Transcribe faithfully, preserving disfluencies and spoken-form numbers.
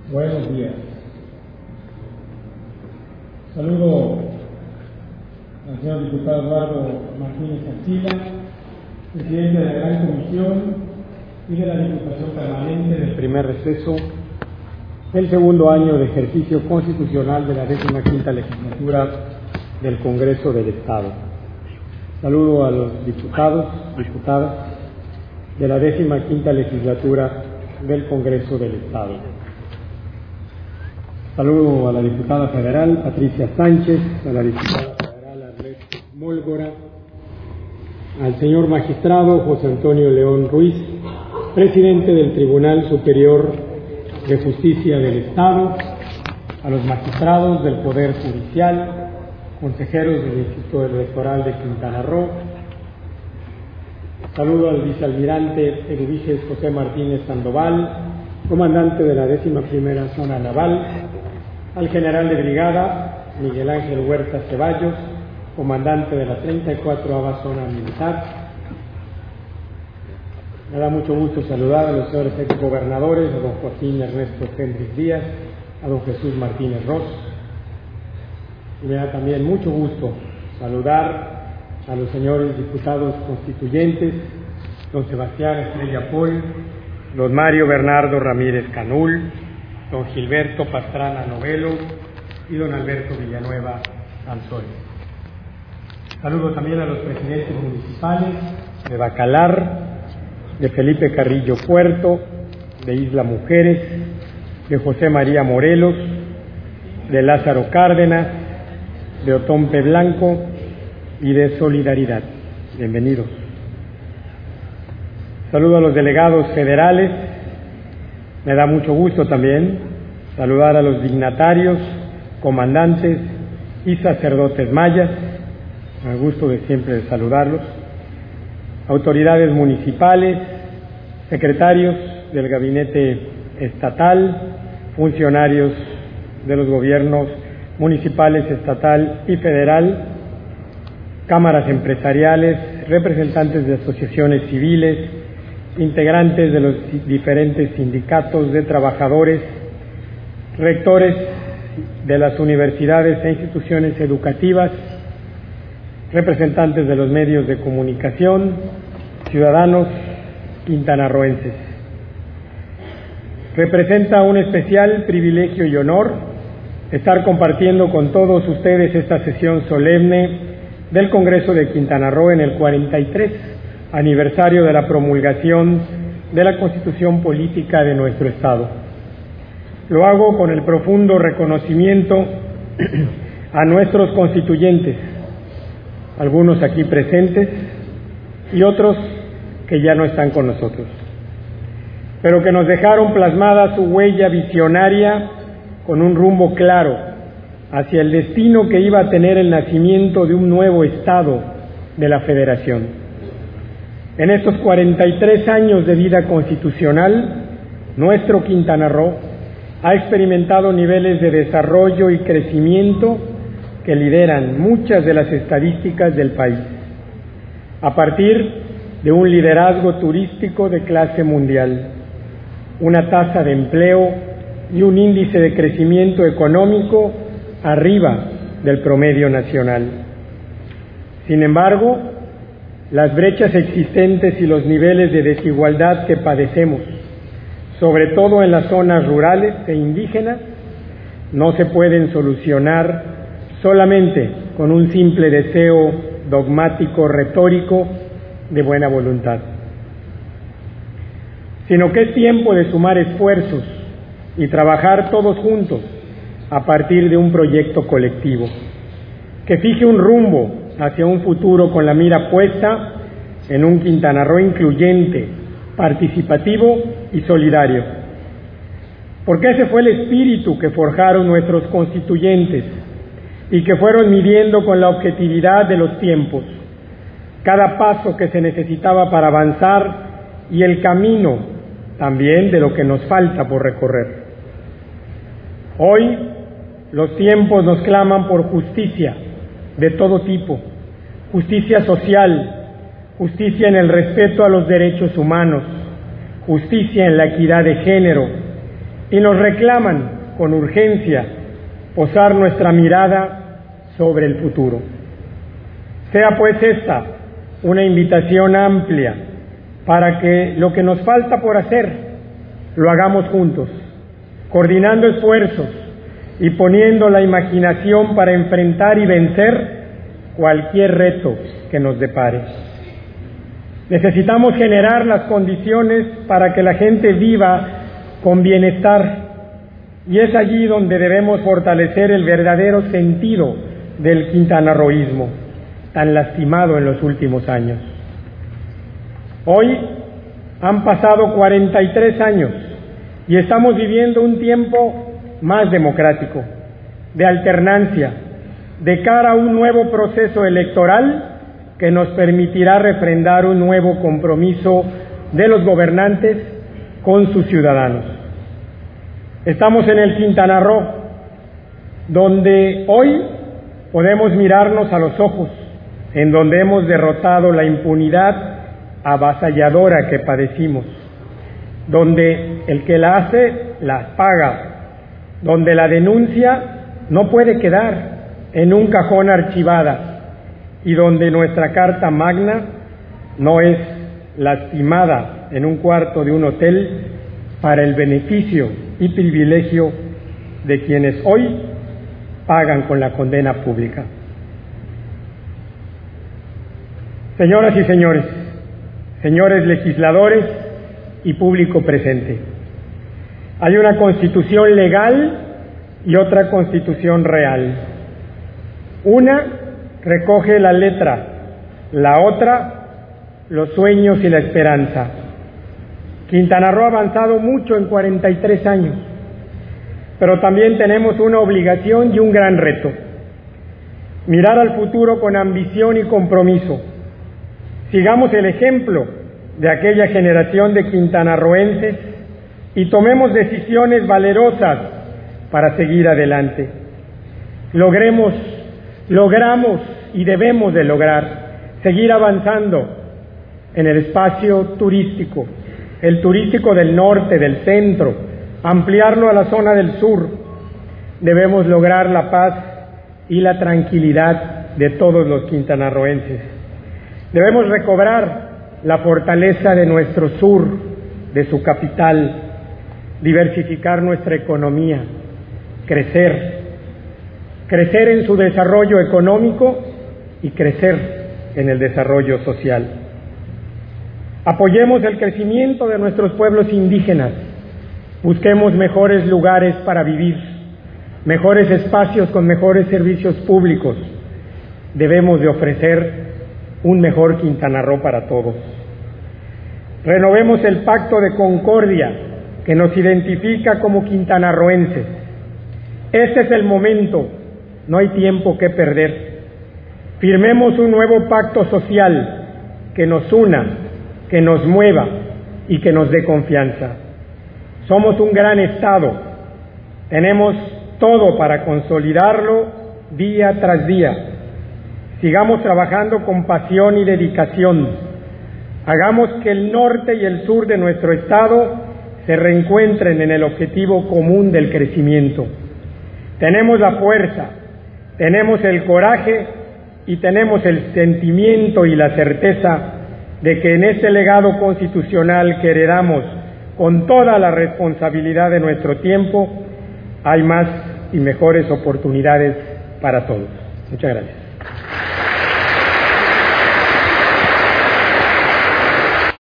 Buenos días. Saludo al señor diputado Eduardo Martínez Arcila, presidente de la Gran Comisión y de la Diputación Permanente del primer receso del segundo año de ejercicio constitucional de la décima quinta legislatura del Congreso del Estado. Saludo a los diputados, diputadas de la décima quinta legislatura del Congreso del Estado. Saludo a la diputada federal Patricia Sánchez, a la diputada federal Arlet Mólgora, al señor magistrado José Antonio León Ruiz, presidente del Tribunal Superior de Justicia del Estado, a los magistrados del Poder Judicial, consejeros del Instituto Electoral de Quintana Roo. Saludo al vicealmirante Eduviges José Martínez Sandoval, comandante de la décima primera Zona Naval, al general de brigada Miguel Ángel Huerta Ceballos, comandante de la treinta y cuatroava Zona Militar. Me da mucho gusto saludar a los señores exgobernadores, a don Joaquín Ernesto Hendrix Díaz, a don Jesús Martínez Ross. Y me da también mucho gusto saludar a los señores diputados constituyentes, don Sebastián Estrella Pol, don Mario Bernardo Ramírez Canul, don Gilberto Pastrana Novelo y don Alberto Villanueva Sanzoy. Saludo también a los presidentes municipales de Bacalar, de Felipe Carrillo Puerto, de Isla Mujeres, de José María Morelos, de Lázaro Cárdenas, de Otompe Blanco y de Solidaridad. Bienvenidos. Saludo a los delegados federales. Me da mucho gusto también saludar a los dignatarios, comandantes y sacerdotes mayas. Me da gusto de siempre de saludarlos. Autoridades municipales, secretarios del gabinete estatal, funcionarios de los gobiernos municipales, estatal y federal, cámaras empresariales, representantes de asociaciones civiles, integrantes de los diferentes sindicatos de trabajadores, rectores de las universidades e instituciones educativas, representantes de los medios de comunicación, ciudadanos quintanarroenses. Representa un especial privilegio y honor estar compartiendo con todos ustedes esta sesión solemne del Congreso de Quintana Roo en el cuarenta y tres aniversario de la promulgación de la Constitución Política de nuestro Estado. Lo hago con el profundo reconocimiento a nuestros constituyentes, algunos aquí presentes y otros que ya no están con nosotros, pero que nos dejaron plasmada su huella visionaria con un rumbo claro hacia el destino que iba a tener el nacimiento de un nuevo Estado de la Federación. En estos cuarenta y tres años de vida constitucional, nuestro Quintana Roo ha experimentado niveles de desarrollo y crecimiento que lideran muchas de las estadísticas del país, a partir de un liderazgo turístico de clase mundial, una tasa de empleo y un índice de crecimiento económico arriba del promedio nacional. Sin embargo, las brechas existentes y los niveles de desigualdad que padecemos, sobre todo en las zonas rurales e indígenas, no se pueden solucionar solamente con un simple deseo dogmático retórico de buena voluntad, sino que es tiempo de sumar esfuerzos y trabajar todos juntos a partir de un proyecto colectivo que fije un rumbo hacia un futuro con la mira puesta en un Quintana Roo incluyente, participativo y solidario. Porque ese fue el espíritu que forjaron nuestros constituyentes y que fueron midiendo con la objetividad de los tiempos cada paso que se necesitaba para avanzar y el camino también de lo que nos falta por recorrer. Hoy los tiempos nos claman por justicia de todo tipo, justicia social, justicia en el respeto a los derechos humanos, justicia en la equidad de género, y nos reclaman con urgencia posar nuestra mirada sobre el futuro. Sea pues esta una invitación amplia para que lo que nos falta por hacer lo hagamos juntos, coordinando esfuerzos y poniendo la imaginación para enfrentar y vencer cualquier reto que nos depare. Necesitamos generar las condiciones para que la gente viva con bienestar, y es allí donde debemos fortalecer el verdadero sentido del quintanarroísmo, tan lastimado en los últimos años. Hoy han pasado cuarenta y tres años y estamos viviendo un tiempo más democrático, de alternancia, de cara a un nuevo proceso electoral que nos permitirá refrendar un nuevo compromiso de los gobernantes con sus ciudadanos. Estamos en el Quintana Roo, donde hoy podemos mirarnos a los ojos, en donde hemos derrotado la impunidad avasalladora que padecimos, donde el que la hace, la paga, donde la denuncia no puede quedar en un cajón archivada, y donde nuestra Carta Magna no es lastimada en un cuarto de un hotel para el beneficio y privilegio de quienes hoy pagan con la condena pública. Señoras y señores, señores legisladores y público presente, hay una constitución legal y otra constitución real. Una recoge la letra, la otra los sueños y la esperanza. Quintana Roo ha avanzado mucho en cuarenta y tres años, pero también tenemos una obligación y un gran reto: mirar al futuro con ambición y compromiso. Sigamos el ejemplo de aquella generación de quintanarroenses y tomemos decisiones valerosas para seguir adelante. Logremos, logramos y debemos de lograr seguir avanzando en el espacio turístico, el turístico del norte, del centro, ampliarlo a la zona del sur. Debemos lograr la paz y la tranquilidad de todos los quintanarroenses. Debemos recobrar la fortaleza de nuestro sur, de su capital, diversificar nuestra economía, crecer, crecer en su desarrollo económico y crecer en el desarrollo social. Apoyemos el crecimiento de nuestros pueblos indígenas, busquemos mejores lugares para vivir, mejores espacios con mejores servicios públicos. Debemos de ofrecer un mejor Quintana Roo para todos. Renovemos el pacto de concordia que nos identifica como quintanarroenses. Este es el momento, no hay tiempo que perder. Firmemos un nuevo pacto social que nos una, que nos mueva y que nos dé confianza. Somos un gran Estado, tenemos todo para consolidarlo día tras día. Sigamos trabajando con pasión y dedicación. Hagamos que el norte y el sur de nuestro Estado se reencuentren en el objetivo común del crecimiento. Tenemos la fuerza, tenemos el coraje y tenemos el sentimiento y la certeza de que en este legado constitucional que heredamos con toda la responsabilidad de nuestro tiempo, hay más y mejores oportunidades para todos. Muchas gracias.